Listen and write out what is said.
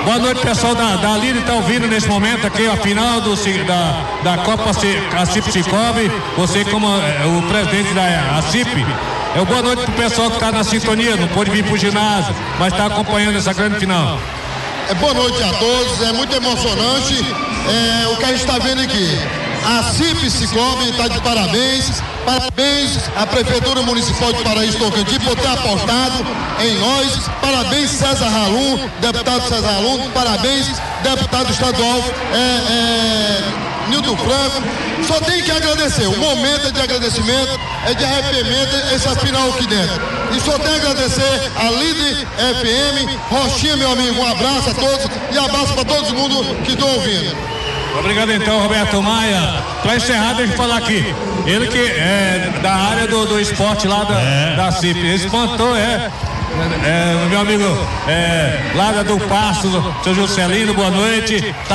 Boa noite, pessoal da Líder, tá ouvindo nesse momento aqui a final da Copa ACIP Cicobi. Você como o presidente da ACIP. Boa noite pro pessoal que está na sintonia, não pôde vir pro ginásio, mas está acompanhando essa grande final. Boa noite a todos, é muito emocionante o que a gente está vendo aqui. A ACIP Cicobi está de parabéns. Parabéns à Prefeitura Municipal de Paraíso Tocantins por ter apostado em nós. Parabéns, César Halum, deputado César Halum. Parabéns, deputado estadual Nilton Franco. Só tem que agradecer. O momento é de agradecimento, é de arrependimento, essa final aqui dentro. E só tem que agradecer a Líder FM, Rochinha, meu amigo. Um abraço a todos e abraço para todo mundo que estão ouvindo. Obrigado então, Roberto Maia. Para encerrar, deixa eu falar aqui. Ele que é da área do esporte lá da CIP. Ele espantou, meu amigo lá do Passo, seu Juscelino, boa noite.